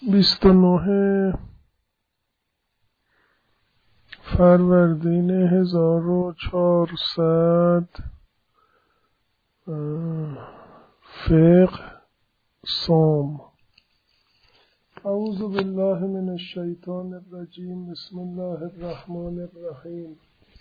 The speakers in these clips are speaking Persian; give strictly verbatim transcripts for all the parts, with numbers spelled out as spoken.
بیست و نه فروردین هزار و چهارصد فقه صوم. اعوذ بالله من الشیطان الرجیم. بسم الله الرحمن الرحیم.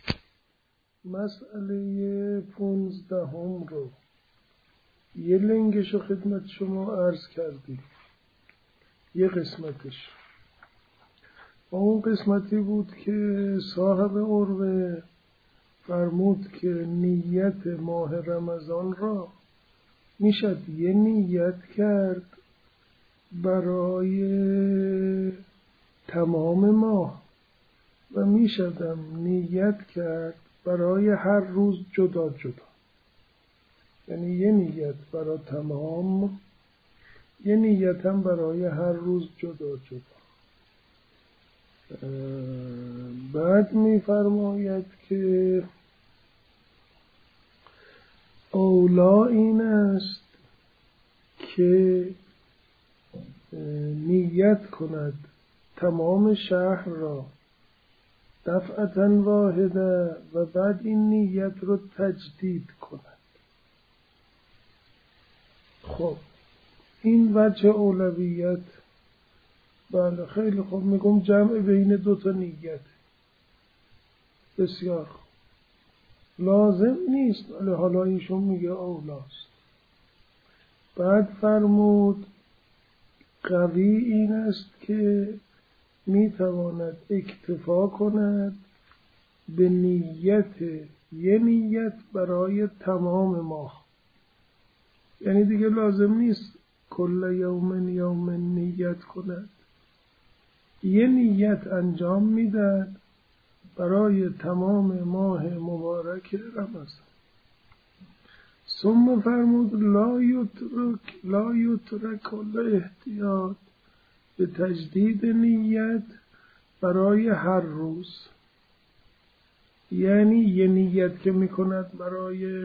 مسئله پونزدهم رو یه لنگش رو خدمت شما عرض کردیم، یه قسمتش. اون قسمتی بود که صاحب عروه فرمود که نیت ماه رمضان را میشد یه نیت کرد برای تمام ماه و میشدم نیت کرد برای هر روز جدا جدا، یعنی یه نیت برای تمام، یه نیت هم برای هر روز جدا جدا. بعد میفرماید که اولا این است که نیت کند تمام شهر را دفعتا واحده و بعد این نیت رو تجدید کند. خب این وجه اولویت. بله خیلی خوب، میگم جمع بین دو تا نیت. بسیار خوب، لازم نیست ولی حالا ایشون میگه اولاست. بعد فرمود قوی این است که میتواند اکتفا کند به نیت یه نیت برای تمام ماه، یعنی دیگه لازم نیست کل یوم یوم نیت کند، یه نیت انجام میداد برای تمام ماه مبارک رمضان. ثم فرمود لا یترک لا یترک کل احتیاط به تجدید نیت برای هر روز، یعنی یه نیت که میکند برای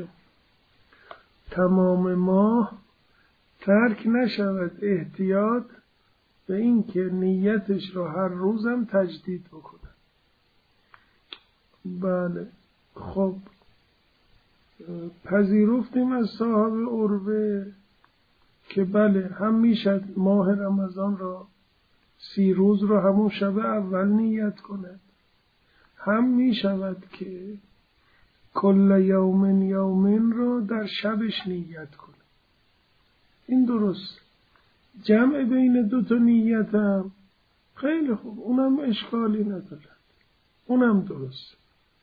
تمام ماه ترک نشود احتیاط به این که نیتش رو هر روزم تجدید بکنه. بله خب، پذیرفتیم از صاحب عروه که بله هم میشد ماه رمضان را سی روز رو همون شب اول نیت کند، هم میشود که کل یومن یومن رو در شبش نیت کنه. این درست، جمع بین دو تا نیت هم خیلی خوب، اونم اشکالی ندارد، اونم درست.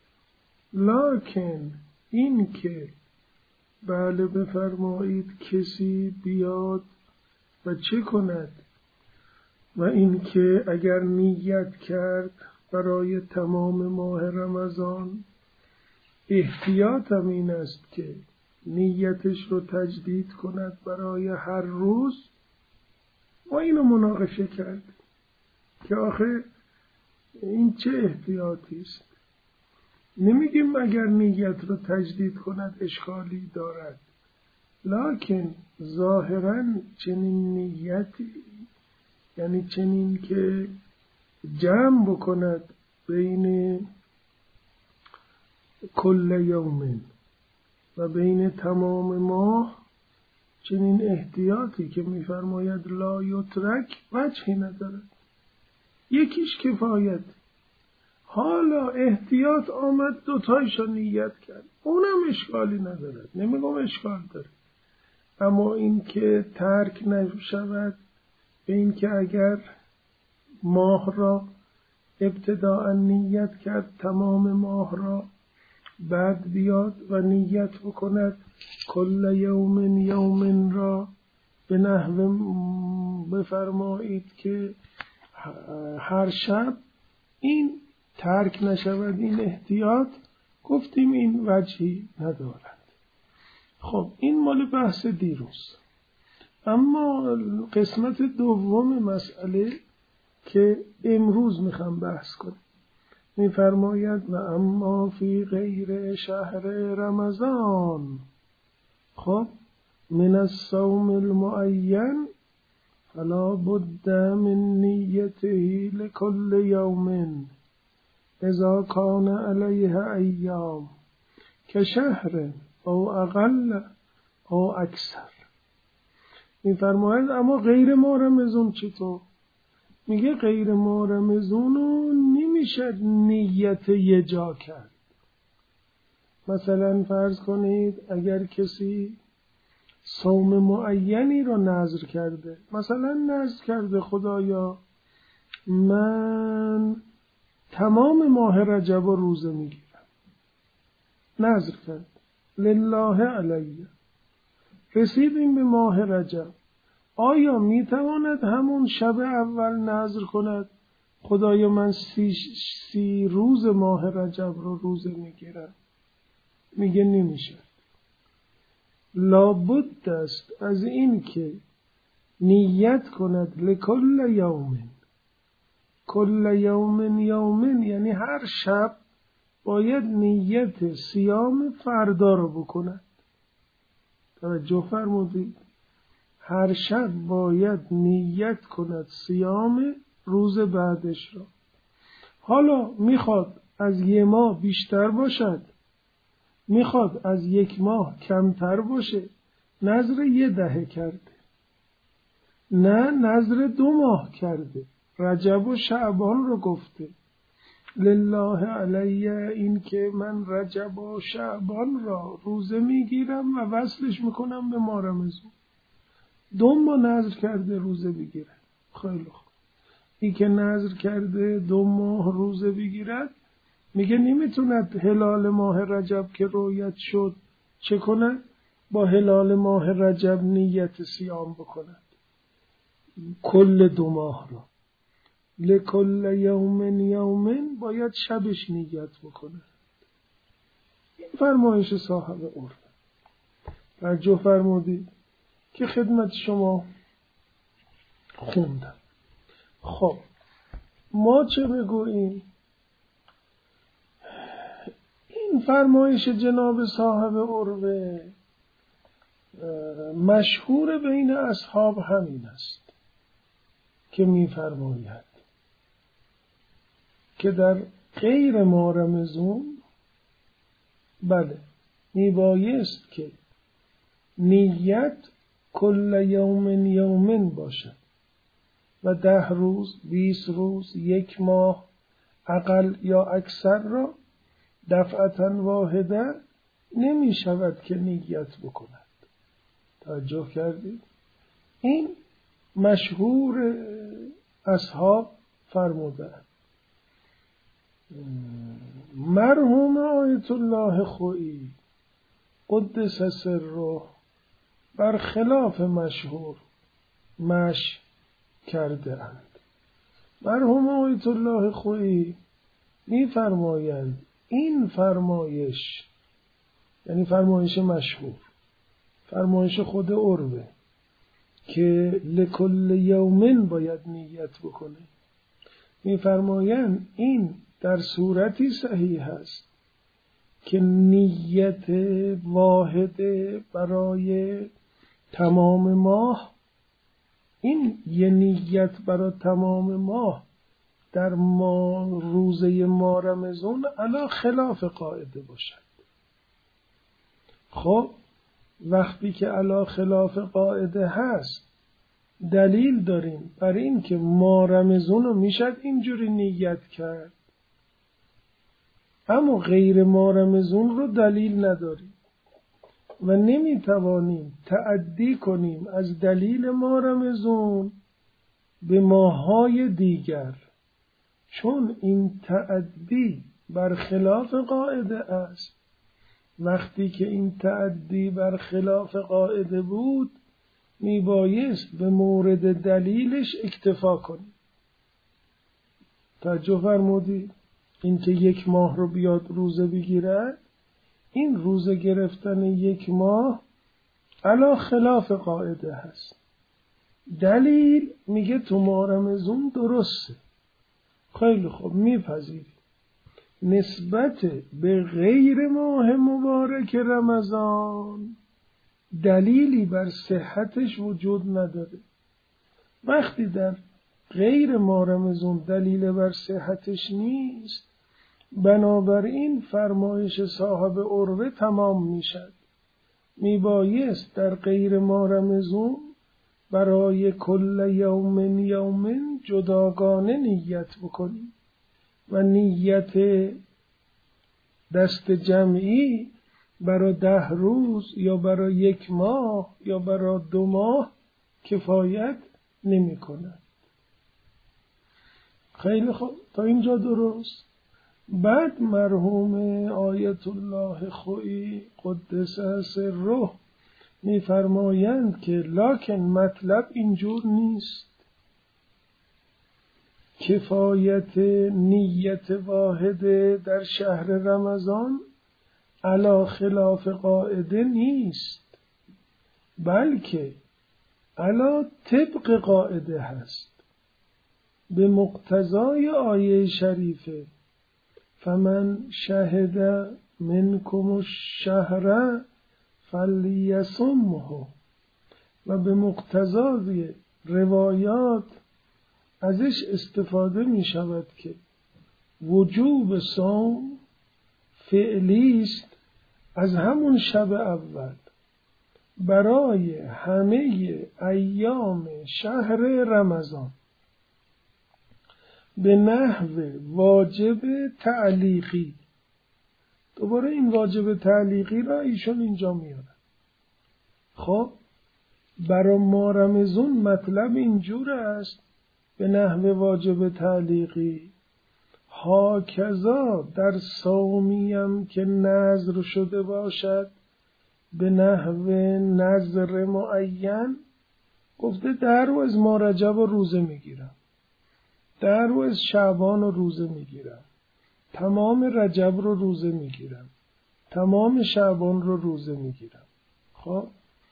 لکن این که بله بفرمایید کسی بیاد و چه کند و این که اگر نیت کرد برای تمام ماه رمضان احتیاط هم این است که نیتش رو تجدید کند برای هر روز. ما اینو مناقشه کرد که آخه این چه احتیاطی است. نمیگیم اگر نیت رو تجدید کند اشکالی دارد، لکن ظاهراً چنین نیتی، یعنی چنین که جمع بکند بین کل یومن و بین تمام ماه، چنین احتیاطی که میفرماید لا یترک وجهی ندارد، یکیش کفایت. حالا احتیاط آمد دوتایشو نیت کرد، اونم اشکالی ندارد، نمیگم اشکال داره، اما این که ترک نشود به این که اگر ماه را ابتداء نیت کرد تمام ماه را، بعد بیاد و نیت بکند کل یومن یومن را به نحو بفرمایید که هر شب، این ترک نشود این احتیاط. گفتیم این وجهی ندارد. خب این مال بحث دیروز. اما قسمت دوم مسئله که امروز میخوام بحث کنم میفرماید و اما فی غیر شهر رمضان، خب من الصوم المعین فلا بد من نیته لکل یوم اذا کان علیه ایام که شهر او اقل او اکثر. میفرماید اما غیر ماه رمضان چطور؟ میگه غیر ماه رمضان رو نمیشه نیت یه جا کرد. مثلا فرض کنید اگر کسی صوم معینی رو نذر کرده، مثلا نذر کرده خدایا من تمام ماه رجب رو روزه میگیرم، نذر کرد لله علیه، رسیدیم به ماه رجب، آیا میتواند همون شب اول نذر کند خدایا من سی, سی روز ماه رجب رو روزه میگیرم؟ میگه نمیشه. لابد است از این که نیت کند لکل یوم، کل یوم یومن، یعنی هر شب باید نیت صیام فردا رو بکند. توجه فرمودید؟ هر شب باید نیت کند صیام روز بعدش را. حالا میخواد از یک ماه بیشتر باشد، میخواد از یک ماه کمتر باشه، نذر یه دهه کرده، نه نذر دو ماه کرده، رجب و شعبان رو گفته لله علیه، این که من رجب و شعبان را روزه میگیرم و وصلش میکنم به ماه رمضان. دو ماه نذر کرده روزه بگیره، خیلی خوب. این که نذر کرده دو ماه روزه بگیرد، میگه نمیتوند هلال ماه رجب که رویت شد چه کند؟ با هلال ماه رجب نیت صیام بکند کل دو ماه را. لکل یوم یومن باید شبش نیت بکند. این فرمایش صاحب عرف. توجه فرمودید که خدمت شما خوندم. خب ما چه بگوییم؟ این فرمایش جناب صاحب عروه مشهور بین اصحاب همین است که می‌فرماید که در غیر ماه رمضان بله میبایست که نیت کل یوم یومن باشد و ده روز، بیست روز، یک ماه اقل یا اکثر را دفعتا واحده نمی شود که نیت بکند. توجه کردید؟ این مشهور اصحاب فرمودند. مرحوم آیت الله خویی قدس سره بر خلاف مشهور مش کرده اند. مرحوم آیت الله خویی می فرمایند این فرمایش، یعنی فرمایش مشهور، فرمایش خود عروه که لکل یومن باید نیت بکنه، می فرمایند این در صورتی صحیح است که نیت واحد برای تمام ماه، این یه نیت برای تمام ماه در ما روزه ماه رمضان علی خلاف قاعده باشد. خب وقتی که علی خلاف قاعده هست دلیل داریم بر این که ماه رمضان رو میشد اینجوری نیت کرد، اما غیر ماه رمضان رو دلیل نداریم و نمیتوانیم تعدی کنیم از دلیل ماه رمضان به ماه‌های دیگر، چون این تعدی بر خلاف قاعده است. وقتی که این تعدی بر خلاف قاعده بود میبایست به مورد دلیلش اکتفا کنیم. توجه فرمودید؟ این که یک ماه رو بیاد روزه بگیرد، این روزه گرفتن یک ماه علی خلاف قاعده هست. دلیل میگه تو ماه رمضان درسته، خیلی خوب میپذیریم. نسبت به غیر ماه مبارک رمضان دلیلی بر صحتش وجود نداره. وقتی در غیر ماه رمضان دلیل بر صحتش نیست، بنابراین فرمایش صاحب عروه تمام میشد. میبایست در غیر ماه رمضان برای کل یوم یوم جداگانه نیت بکنیم و نیت دست جمعی برای ده روز یا برای یک ماه یا برای دو ماه کفایت نمی کند. خیلی خوب، تا اینجا درست. بعد مرحوم آیت الله خویی قدس سره می‌فرمایند که لکن مطلب اینجور نیست. کفایت نیت واحده در شهر رمضان علی خلاف قاعده نیست، بلکه علی طبق قاعده هست. به مقتضای آیه شریفه فمن شهد منکم الشهر فلیصمه، و به مقتضای روایات ازش استفاده می شود که وجوب صوم فعلی است از همون شب اول برای همه ایام شهر رمضان به نحو واجب تعلیقی. دوباره این واجب تعلیقی را ایشون اینجا میاره. خب برای ما رمضان مطلب اینجور است به نحو واجب تعلیقی. هاکذا در صومیم که نذر شده باشد به نحو نذر معین، گفته در روز ما رجب و روزه میگیرم، در روز شعبان رو روزه میگیرم، تمام رجب رو روزه میگیرم، تمام شعبان رو روزه میگیرم. خب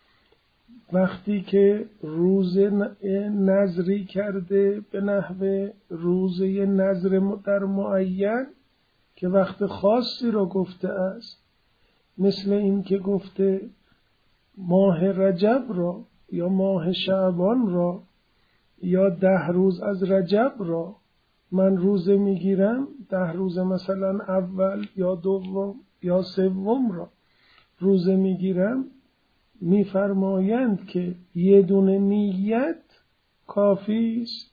وقتی که روزه نذری کرده به نحو روزه نذر در معین که وقت خاصی رو گفته است، مثل این که گفته ماه رجب را یا ماه شعبان را یا ده روز از رجب را من روزه میگیرم، ده روز مثلا اول یا دوم یا سوم را روزه میگیرم، میفرمایند که یه دونه نیت کافی است.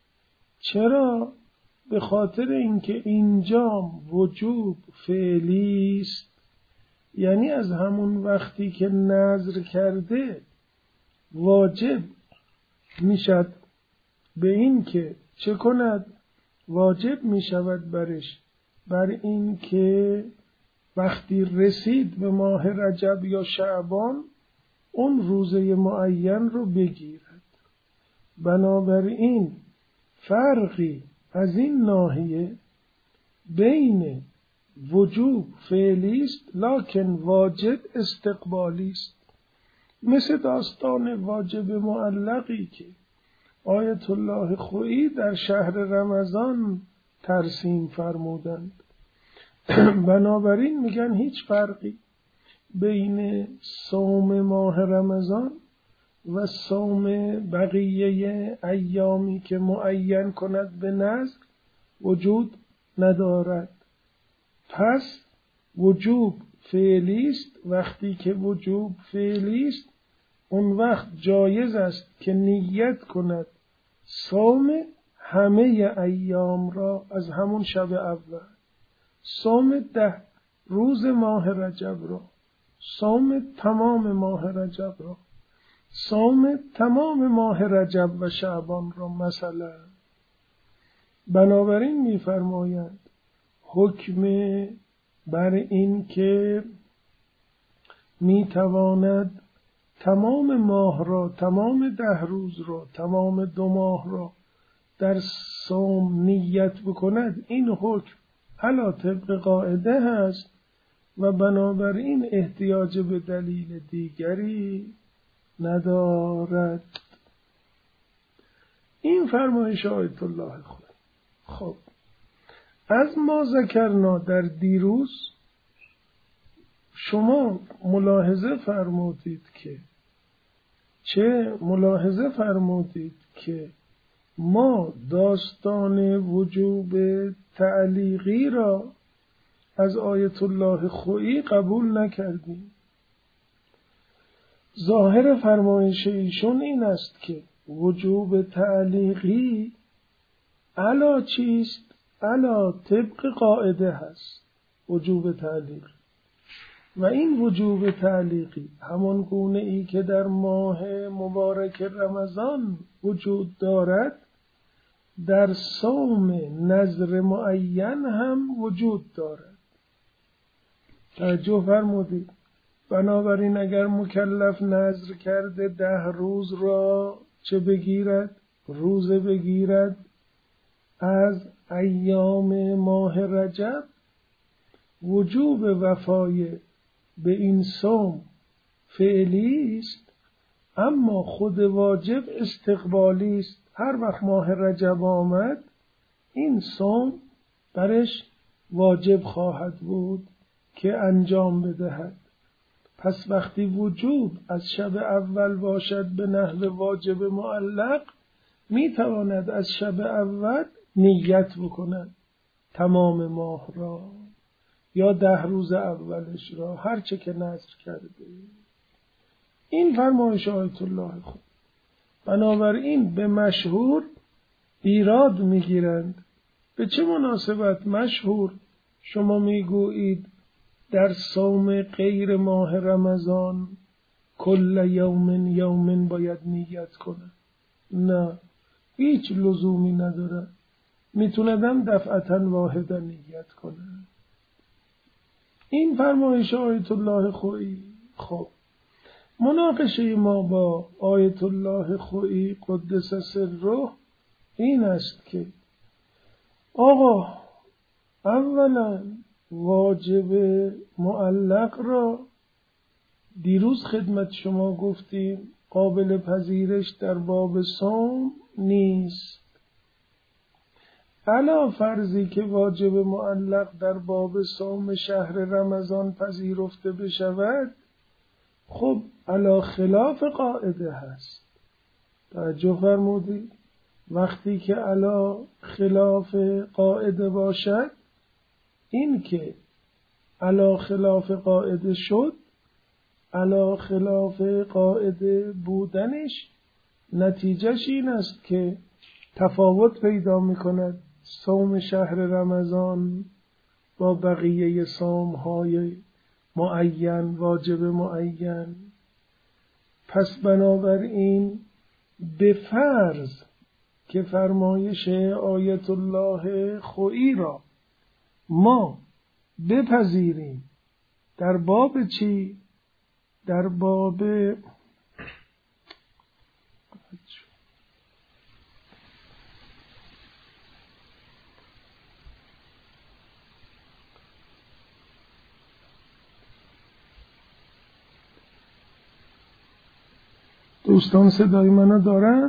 چرا؟ به خاطر اینکه اینجا وجوب فعلی است، یعنی از همون وقتی که نذر کرده واجب میشد به این که چه کند؟ واجب می شود برش بر این که وقتی رسید به ماه رجب یا شعبان اون روزه معین رو بگیرد. بنابراین فرقی از این ناحیه بین وجوب فعلی است لکن واجب استقبالی است، مثل داستان واجب معلقی که آیت الله خویی در شهر رمضان ترسیم فرمودند. بنابراین میگن هیچ فرقی بین صوم ماه رمضان و صوم بقیه ایامی که معین کند به نذر وجود ندارد. پس وجوب فعلی است. وقتی که وجوب فعلی است اون وقت جایز است که نیت کند صوم همه ایام را از همون شب اول، صوم ده روز ماه رجب را، صوم تمام ماه رجب را، صوم تمام ماه رجب و شعبان را مثلا. بنابراین می‌فرمایند حکم بر این که می‌تواند تمام ماه را، تمام ده روز را، تمام دو ماه را در صوم نیت بکند، این حکم علی طبق قاعده هست و بنابراین احتیاج به دلیل دیگری ندارد. این فرمایش آیت الله خود. خب از ما ذکرنا در دیروز شما ملاحظه فرمودید که چه ملاحظه فرمودید که ما داستان وجوب تعلیقی را از آیت الله خویی قبول نکردیم. ظاهر فرمایش ایشون این است که وجوب تعلیقی علا چیست؟ علا طبق قاعده هست وجوب تعلیقی، و این وجوب تعلیقی همان گونه ای که در ماه مبارک رمضان وجود دارد در صوم نذر معین هم وجود دارد. توجه فرمودید. بنابراین اگر مکلف نذر کرده ده روز را چه بگیرد؟ روزه بگیرد از ایام ماه رجب، وجوب وفای به این صوم فعلی است، اما خود واجب استقبالی است. هر وقت ماه رجب آمد این صوم برش واجب خواهد بود که انجام بدهد. پس وقتی وجوب از شب اول باشد به نحو واجب معلق، می تواند از شب اول نیت بکند تمام ماه را یا ده روز اولش را، هر چه که نذر کرده. این فرمایش آیت الله خود. بنابراین به مشهور ایراد میگیرند. به چه مناسبت مشهور شما میگویید در صوم غیر ماه رمضان کل یوم یوم باید نیت کنه؟ نه، هیچ لزومی نداره. میتوندم دفعتا واحدا نیت کنه. این فرمایش آیت الله خویی. خب مناقشه ما با آیت الله خویی قدس سره این است که آقا اولا واجب معلق را دیروز خدمت شما گفتیم قابل پذیرش در باب صوم نیست. علا فرضی که واجب معلق در باب صوم شهر رمضان پذیرفته بشود، خب علا خلاف قاعده هست. توجه فرمودید؟ وقتی که علا خلاف قاعده باشد، این که علا خلاف قاعده شد، علا خلاف قاعده بودنش نتیجهش این است که تفاوت پیدا می کند صوم شهر رمضان با بقیه صوم‌های معین، واجب معین. پس بنابراین به فرض که فرمایش آیت الله خویی را ما بپذیریم در باب چی؟ در باب دوستان صدای منو دارن؟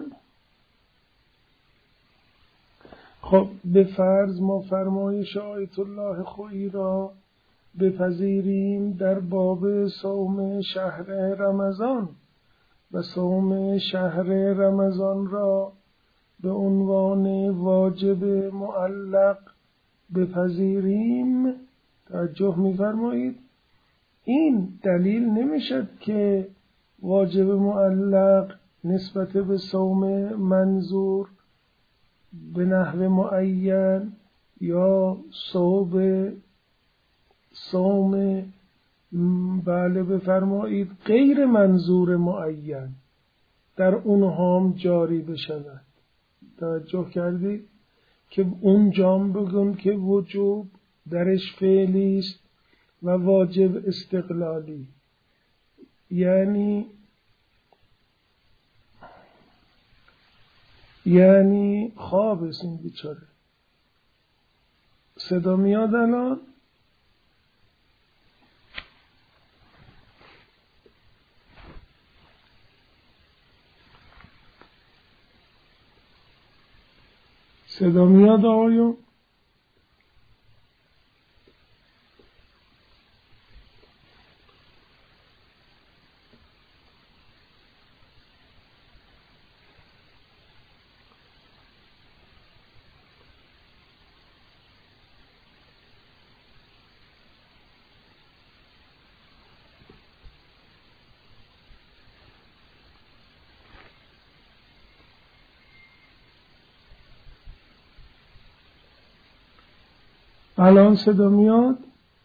خب به فرض ما فرمایش آیت الله خویی را بپذیریم در باب صوم شهر رمضان و صوم شهر رمضان را به عنوان واجب معلق بپذیریم. توجه می‌فرمایید؟ این دلیل نمیشد که واجب معلق نسبت به صوم منظور به نحو معین یا صوم صوم بله بفرمایید غیر منظور معین در اونها هم جاری بشود. توجه کردید که اون جام بگن که وجوب درش فعلی است و واجب استقلالی، یعنی یعنی خواب است این بیچاره. صدا میاد الان؟ صدا میاد آقایون؟ الان صدا میاد؟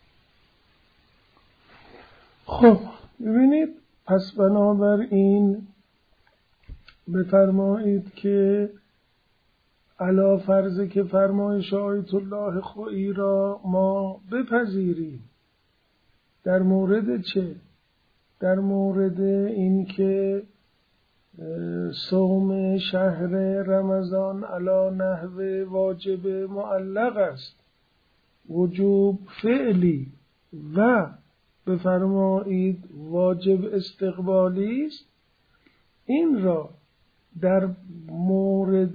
خب ببینید، پس بنابراین بفرمایید که علا فرض که فرمایش آیت الله خویی را ما بپذیریم. در مورد چه؟ در مورد این که صوم شهر رمضان علی نحو واجب معلق است، وجوب فعلی و بفرمایید واجب استقبالی است. این را در مورد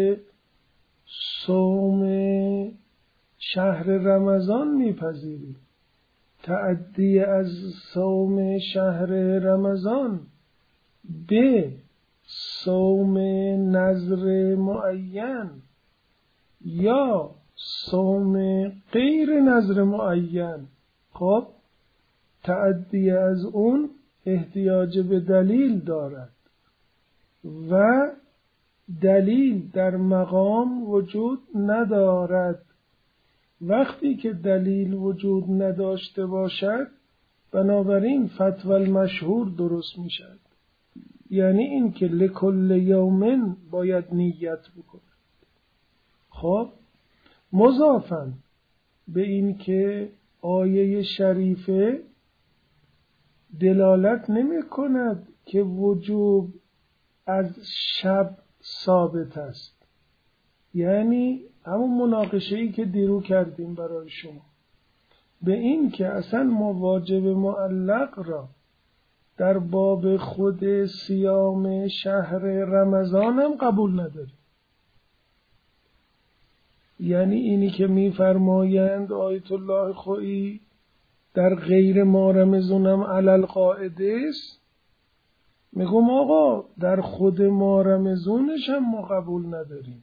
صوم شهر رمضان میپذیریم. تعدی از صوم شهر رمضان به صوم نذر معین یا صوم غیر نذر معین، خب تعدی از اون احتیاج به دلیل دارد و دلیل در مقام وجود ندارد. وقتی که دلیل وجود نداشته باشد، بنابراین فتوی المشهور درست می شود، یعنی این که لکل یومن باید نیت بکند. خب مضافاً به این که آیه شریفه دلالت نمی کند که وجوب از شب ثابت است، یعنی همون مناقشه‌ای که دیرو کردیم برای شما، به این که اصلا ما واجب معلق را در باب خود صیام شهر رمضان هم قبول نداریم. یعنی اینی که می‌فرمایند آیت الله خویی در غیر ما رمضان هم علل قاعده است، میگم آقا در خود ما رمضانش هم ما قبول نداریم.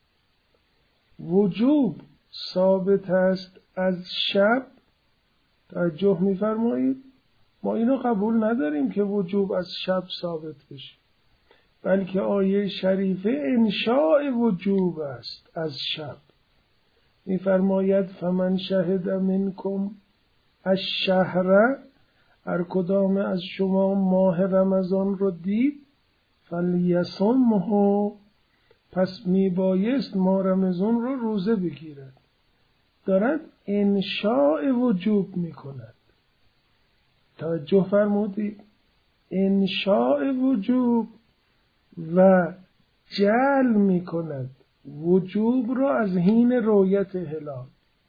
وجوب ثابت است از شب، توجه می‌فرمایید، ما اینو قبول نداریم که وجوب از شب ثابت بشه، بلکه آیه شریفه انشاء وجوب است از شب. می‌فرماید فمن شهد منکم الشهر، هر کدام از شما ماه رمضان رو دید، فلیصمه، پس میبایست ماه رمضان رو روزه بگیرد. دارد انشاء وجوب میکند. توجه فرمودید؟ انشاء وجوب و جعل میکند وجوب را از حین رؤیت هلال.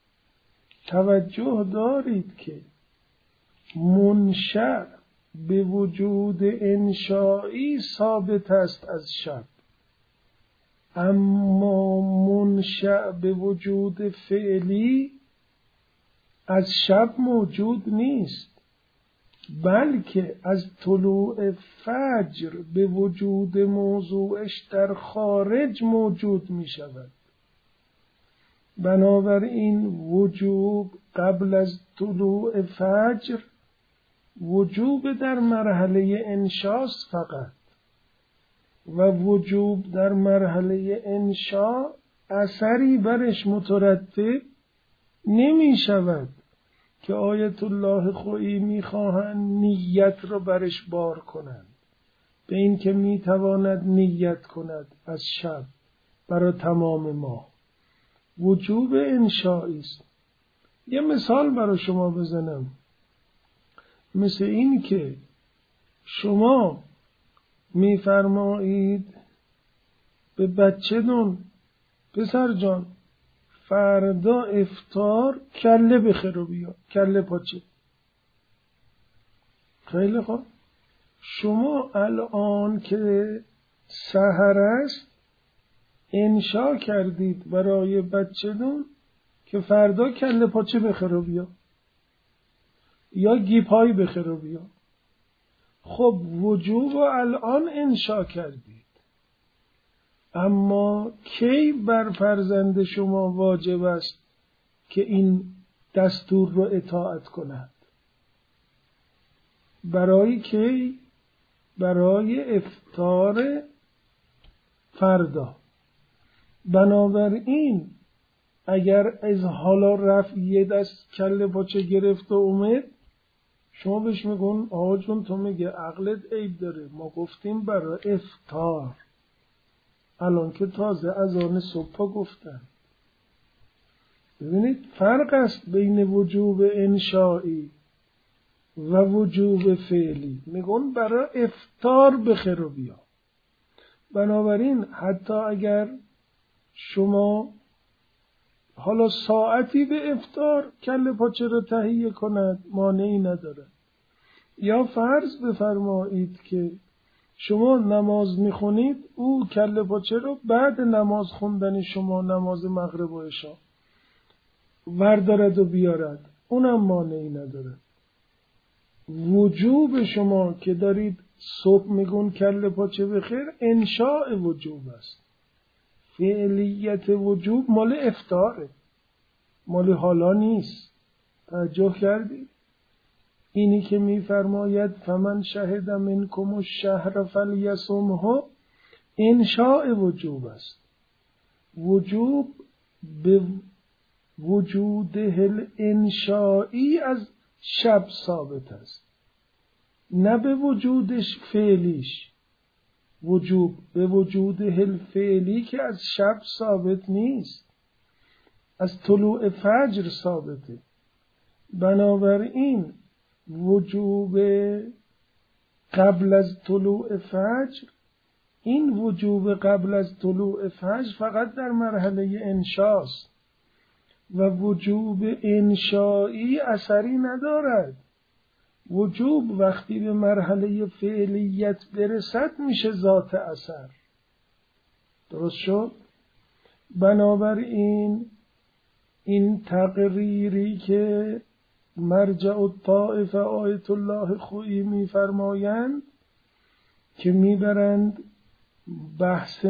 توجه دارید که منشأ به وجود انشایی ثابت است از شب، اما منشأ به وجود فعلی از شب موجود نیست، بلکه از طلوع فجر به وجود موضوعش در خارج موجود می شود. بنابراین وجوب قبل از طلوع فجر وجوب در مرحله انشاست فقط، و وجوب در مرحله انشا اثری برش مترتب نمی شود که آیت الله خویی می خواهند نیت را برش بار کنند، به این که می تواند نیت کند از شب برای تمام ماه. وجوب انشایی است. یه مثال برای شما بزنم، مثل این که شما می‌فرمایید به بچه دون پسر جان فردا افطار کله بخیر بیا، کله پاچه. خیلی خوب، شما الان که سحر است انشا کردید برای بچه دون که فردا کله پاچه بخیر بیا یا گیپای بخیر بیا. خب وجوب الان انشا کردید، اما کی بر فرزند شما واجب است که این دستور رو اطاعت کند؟ برای کی؟ برای افطار فردا. بنابراین اگر از حالا رفت یه دست کله پاچه گرفت و اومد، شما بهش میگون آقا جون تو میگه عقلت عیب داره، ما گفتیم برای افطار، الان که تازه اذان صبح گفتن. ببینید فرق است بین وجوب انشائی و وجوب فعلی. میگون برای افطار بخیر و بیا. بنابراین حتی اگر شما حالا ساعتی به افطار کله پاچه رو تهیه کند مانعی نداره. یا فرض بفرمایید که شما نماز میخونید، او کله پاچه رو بعد نماز خوندن شما نماز مغرب و عشا وردارد و بیارد، اونم مانعی نداره. وجوب شما که دارید صبح میگون کله پاچه بخیر انشاء وجوب است. فعلیت وجوب مال افطاره، مال حالا نیست. توجه کردید؟ اینی که میفرماید فمن شهد منکم الشهر فلیصمه انشاء وجوب است. وجوب به وجوده الانشائی از شب ثابت است، نه به وجودش فعلیش. وجوب به وجوده الفعلی که از شب ثابت نیست، از طلوع فجر ثابته. بنابراین وجوب قبل از طلوع فجر، این وجوب قبل از طلوع فجر فقط در مرحله انشاست و وجوب انشایی اثری ندارد. وجوب وقتی به مرحله فعلیت برسد میشه ذات اثر. درست شد؟ بنابراین این تقریری که مرجع الطائفه آیت الله خویی میفرمایند که میبرند بحث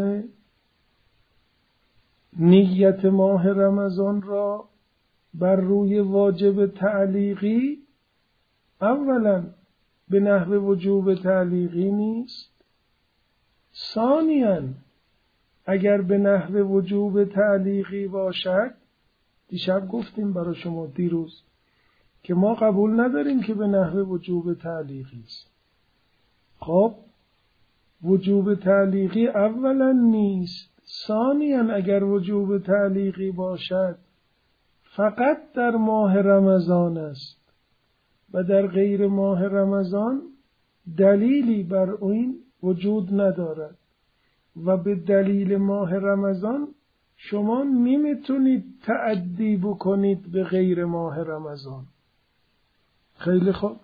نیت ماه رمضان را بر روی واجب تعلیقی، اولا به نحو وجوب تعلیقی نیست، ثانیاً اگر به نحو وجوب تعلیقی باشد، دیشب گفتیم برای شما دیروز که ما قبول نداریم که به نحو وجوب تعلیقی است. خب وجوب تعلیقی اولا نیست، ثانیاً اگر وجوب تعلیقی باشد فقط در ماه رمضان است و در غیر ماه رمضان دلیلی بر این وجود ندارد و به دلیل ماه رمضان شما نمیتونید تعدی بکنید به غیر ماه رمضان. خیلی خوب،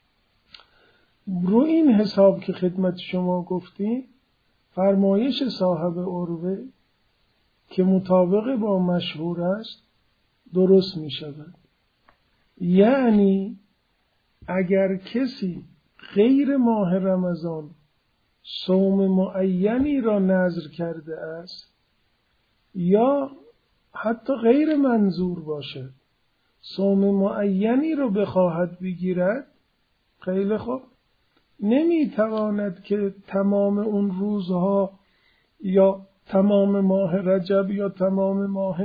رو این حساب که خدمت شما گفتیم فرمایش صاحب عروه که مطابق با مشهور است درست می شود. یعنی اگر کسی غیر ماه رمضان صوم معینی را نذر کرده است یا حتی غیر منظور باشد صوم معینی را بخواهد بگیرد، خیلی خوب، نمیتواند که تمام اون روزها یا تمام ماه رجب یا تمام ماه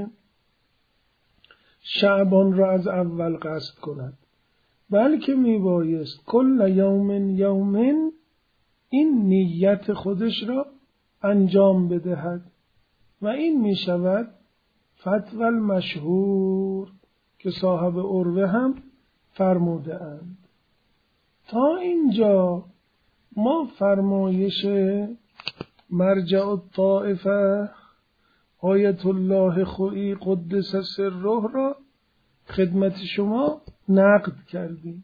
شعبان را از اول قصد کند، بلکه میبایست کل یوم یومن این نیت خودش را انجام بدهد و این میشود فتوی المشهور که صاحب عروه هم فرموده اند. تا اینجا ما فرمایش مرجع الطائفه آیت الله خویی قدس سره را خدمت شما نقد کردیم،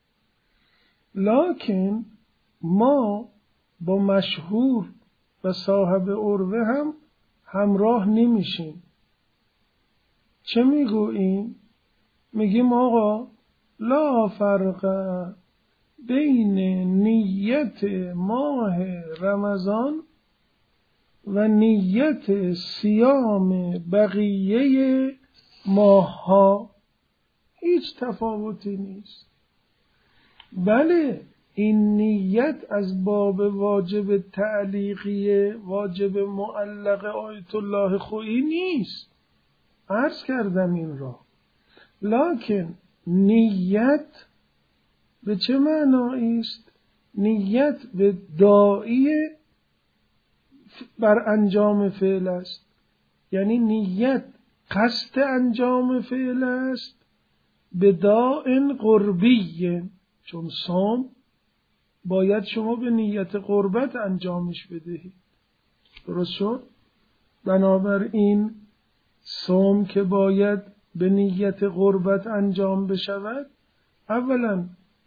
لکن ما با مشهور و صاحب عروه هم همراه نمیشیم. چه میگوییم؟ میگیم آقا لا فرق بین نیت ماه رمضان و نیت صیام بقیه ماه ها، هیچ تفاوتی نیست. بله این نیت از باب واجب تعلیقی، واجب معلق آیت الله خویی نیست، عرض کردم این را. لکن نیت به چه معنایی است؟ نیت به داعی بر انجام فعل است. یعنی نیت قصد انجام فعل است به داعن قربی، چون صوم باید شما به نیت قربت انجامش بدهید. درست شد؟ بنابراین صوم که باید به نیت قربت انجام بشود، اولا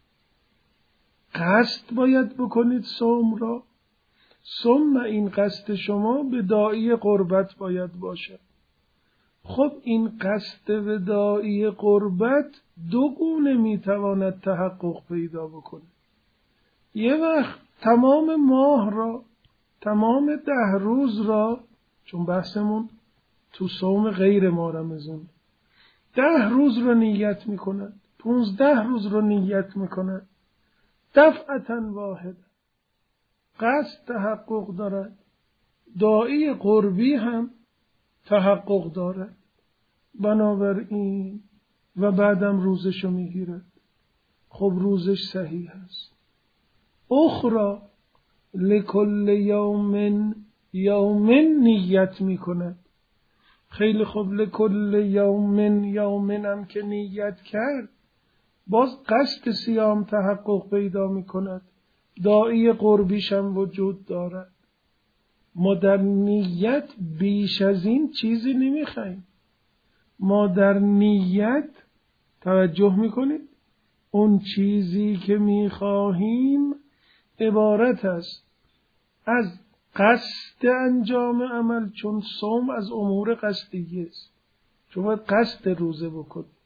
قصد باید بکنید صوم را، ثم این قصد شما به داعی قربت باید باشد. خب این قصد به داعی قربت دو گونه میتواند تحقق پیدا بکنه. یه وقت تمام ماه را، تمام ده روز را، چون بحثمون تو صوم غیر ماه رمضان، ده روز رو نیت میکنند، پونزده روز رو نیت میکنند، دفعتا واحد قصد تحقق دارد، داعی قربی هم تحقق دارد. بنابراین و بعدم روزشو میگیرد. خب روزش صحیح است. اخرى لکل یوم یوم نیت میکند. خیلی خوب، لکل یوم یوم هم که نیت کرد، باز قصد صیام تحقق پیدا میکند، داعی قربیش هم وجود دارد. ما در نیت بیش از این چیزی نمیخوایم. ما در نیت توجه میکنید، اون چیزی که میخواهیم عبارت است از قصد انجام عمل، چون صوم از امور قصدی است، چون باید قصد روزه بکنید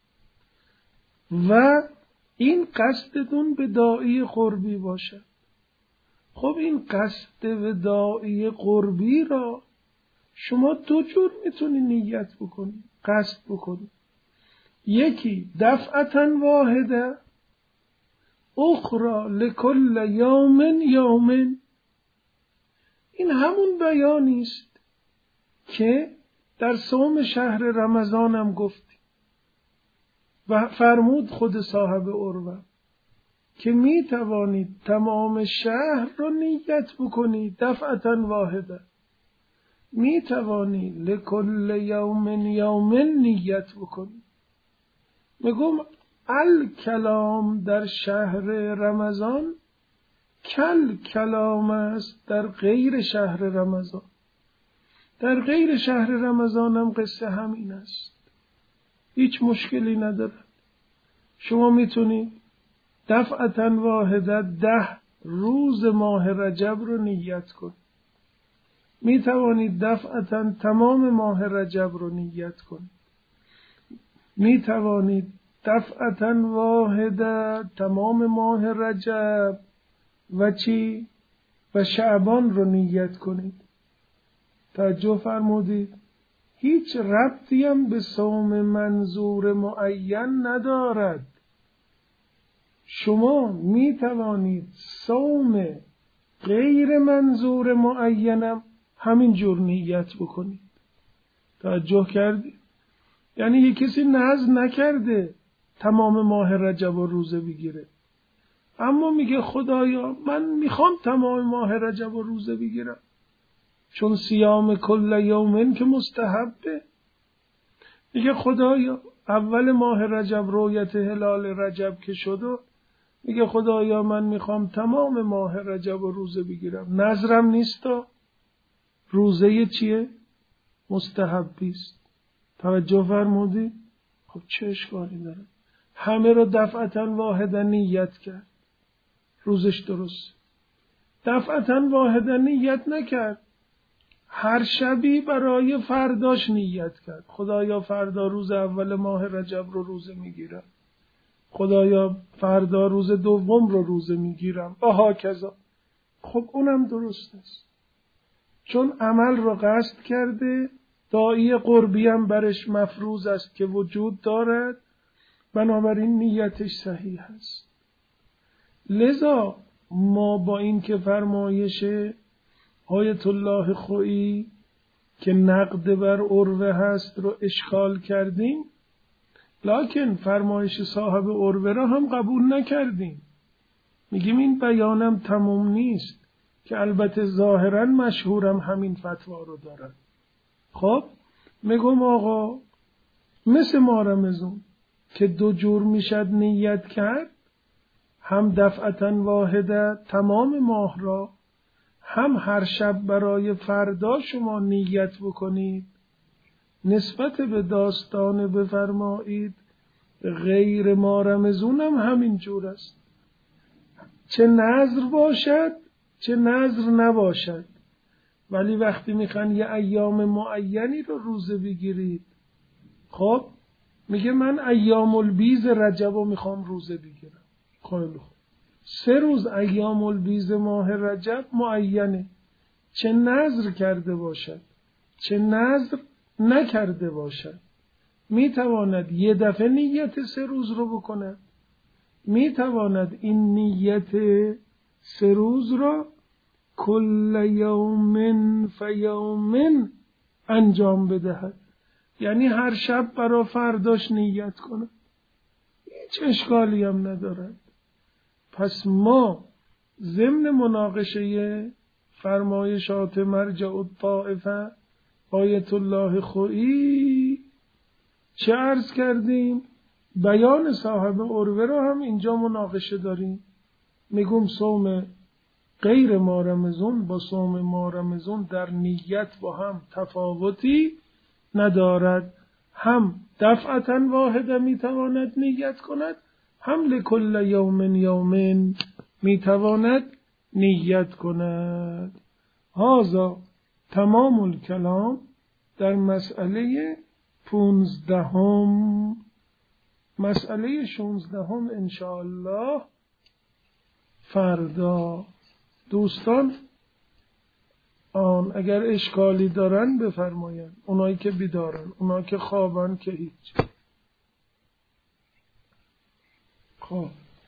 و این قصدتون به داعی قربی باشد. خب این قصد به داعی قربی را شما دو جور میتونید نیت بکنید، قصد بکنید. یکی دفعتا واحده، اخرى لکل یوم یوم. این همون بیانی است که در صوم شهر رمضان هم گفتی و فرمود خود صاحب عروه که می توانید تمام شهر رو نیت بکنید دفعتا واحده. می توانید لکل یوم یوم نیت بکنید. میگم الکلام در شهر رمضان کل کلام است در غیر شهر رمضان. در غیر شهر رمضان هم قصه همین است، هیچ مشکلی ندارد. شما میتونید دفعتا واحده ده روز ماه رجب رو نیت کنید. می توانید دفعتا تمام ماه رجب رو نیت کنید. می توانید دفعتا واحده تمام ماه رجب و چی؟ و شعبان رو نیت کنید. توجه فرمودید؟ هیچ ربطی هم به صوم منظور معین ندارد. شما می توانید صوم غیر منظور معینم همین جور نیت بکنید. توجه کردید؟ یعنی یک کسی نذر نکرده تمام ماه رجب و روزه بگیره، اما میگه خدایا من میخوام تمام ماه رجب و روزه بگیرم، چون صیام کل یومن که مستحبه. میگه خدایا اول ماه رجب رویت هلال رجب که شد، میگه خدایا من میخوام تمام ماه رجب و روزه بگیرم، نظرم نیستا، روزه چیه؟ مستحبیست. توجه فرمودی؟ خب چه اشکالی داره؟ همه رو دفعتا واحدا نیت کرد، روزش درست. دفعتا واحدا نیت نکرد، هر شبی برای فرداش نیت کرد. خدایا فردا روز اول ماه رجب رو روزه میگیرم، خدایا فردا روز دوم رو روزه میگیرم و هاکذا. خب اونم درست است، چون عمل رو قصد کرده، داعی قربی هم برش مفروض است که وجود دارد، بنابراین نیتش صحیح است. لذا ما با این که فرمایش آیت الله خویی که نقد بر عروه هست رو اشکال کردیم، لکن فرمایش صاحب عروه را هم قبول نکردیم. میگیم این بیانم تمام نیست، که البته ظاهرا مشهورم همین فتوا رو دارن. خب میگم آقا مثل ما رمزون که دو جور میشد نیت کرد، هم دفعتا واحده تمام ماه را، هم هر شب برای فردا شما نیت بکنید. نسبت به داستان بفرمایید غیر ما رمزون هم همین جور است، چه نذر باشد چه نذر نباشد. ولی وقتی میخوان یه ایام معینی رو روزه بگیرید، خب میگه من ایام البیض رجب رو میخوام روزه بگیرم. خیلی خوب، سه روز ایام البیض ماه رجب معینه، چه نذر کرده باشد چه نذر نکرده باشد، میتواند یه دفعه نیت سه روز رو بکند، میتواند این نیت سه روز را کل یوم فیوم انجام بدهد، یعنی هر شب برا فرداش نیت کند، هیچ اشکالی هم ندارد. پس ما ضمن مناقشه فرمایشات مرجع الطائفه آیت الله خویی چه عرض کردیم؟ بیان صاحب عروه را هم اینجا مناقشه داریم. میگم صوم غیر ما رمضان با صوم ما رمضان در نیت با هم تفاوتی ندارد، هم دفعتا واحده میتواند نیت کند، هم لکل یوم یومین میتواند نیت کند. هذا تمام الکلام در مسئله پونزدهم. مسئله شونزدهم انشاءالله فردا. دوستان آن اگر اشکالی دارن بفرماین، اونایی که بیدارن، اونایی که خوابن که هیچ. خب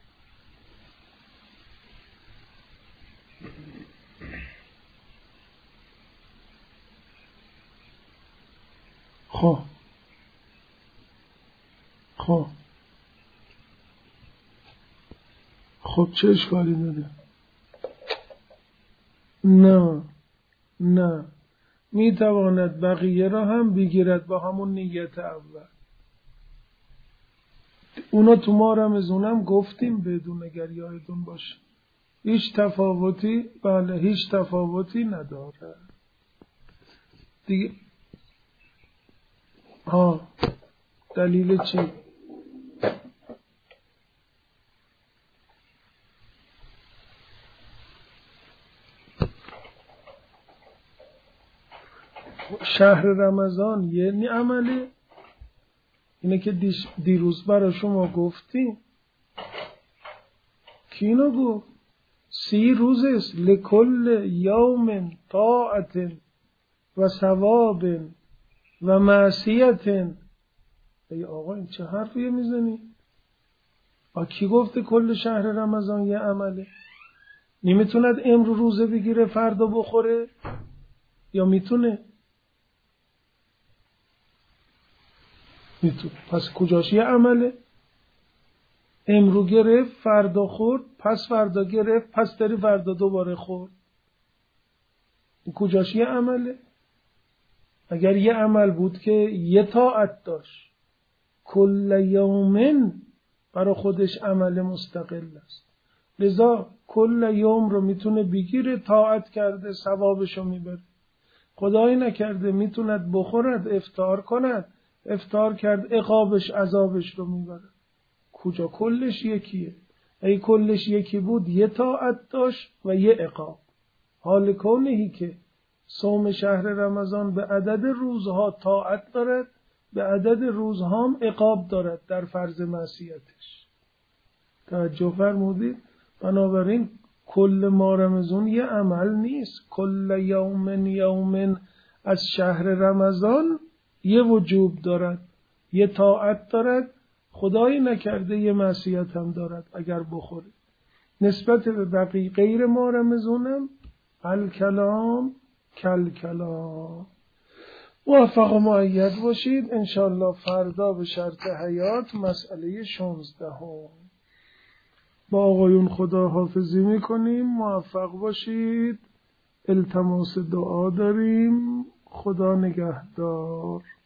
خب خب خب چه اشکالی داره؟ نه نه، می تواند بقیه را هم بگیرد با همون نیت اول. اونا تو ما رمضانم گفتیم بدون، اگر یادتون باشه هیچ تفاوتی، بله هیچ تفاوتی نداره دیگه. ها دلیل چی؟ شهر رمضان یعنی عمله، اینه که دیروز برای شما گفتیم. کی اینو گفت؟ سی روز است، لکل یوم طاعت و ثواب و معصیت. ای آقا این چه حرفیه میزنی؟ آ کی گفته کل شهر رمضان یه عمله؟ نمیتوند امرو روزه بگیره فردا بخوره؟ یا میتونه؟ میتونه. پس کجاش یه عمله؟ امرو گرفت فردا خورد، پس فردا گرفت پس داری فردا دوباره خورد، کجاش یه عمله؟ اگر یه عمل بود که یه طاعت داشت، کل یومن برای خودش عمل مستقل است، لذا کل یوم رو میتونه بگیره، طاعت کرده ثوابشو میبره. خدایی نکرده میتوند بخورد افطار کند، افطار کرد عقابش عذابش رو میبره. کجا کلش یکیه؟ ای کلش یکی بود یه طاعت داشت و یه عقاب. حال کونهی که صوم شهر رمضان به عدد روزها طاعت دارد، به عدد روزها هم عقاب دارد در فرض معصیتش. توجه فرمودید؟ بنابراین کل ما رمضان یه عمل نیست، کل یوم یوم از شهر رمضان یه وجوب دارد، یه طاعت دارد، خدایی نکرده یه معصیت هم دارد اگر بخوره. نسبت به بقیه غیر ما رمضانم الکلام کل کلام. موفق و مؤید باشید. انشالله فردا به شرط حیات مسئله شانزده هم با آقایون خدا حافظی میکنیم. موفق باشید. التماس دعا داریم. خدا نگهدار.